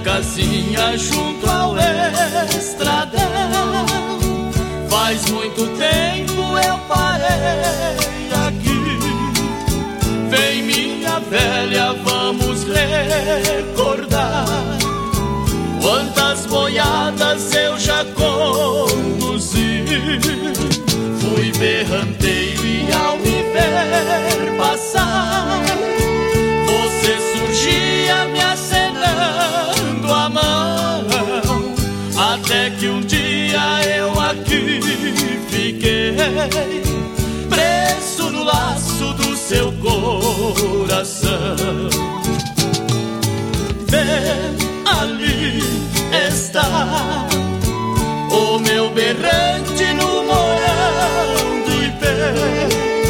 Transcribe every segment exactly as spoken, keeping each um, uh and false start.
casinha junto ao estradão. Faz muito tempo eu parei aqui. Vem minha velha, vamos recordar quantas boiadas eu já conduzi. Fui berranteiro e ao me ver passar, você surgia me acenando a mão. Até que um dia eu aqui fiquei, preso no laço do seu coração. Vem, ali está o meu berrante no morão do Ipê.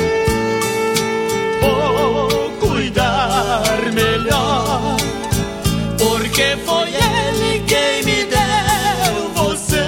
Vou cuidar melhor, porque foi ele quem me deu você.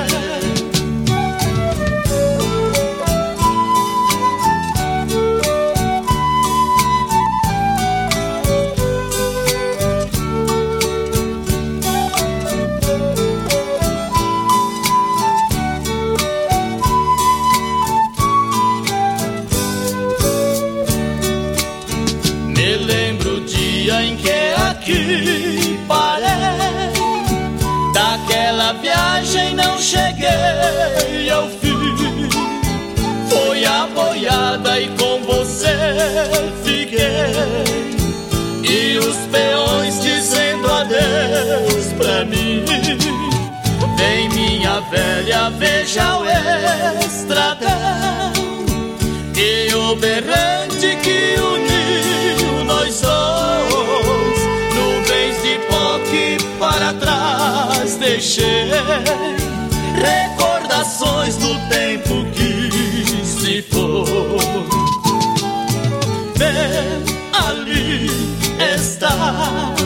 Me lembro o dia em que aqui parei, daquela viagem não cheguei ao fim. Foi a boiada e com você fiquei, e os peões dizendo adeus pra mim. Vem minha velha, veja o estradão e o berrante que uniu nós dois. Nuvens de pó que para trás deixei, recordações do tempo que se foi. Vem, ali está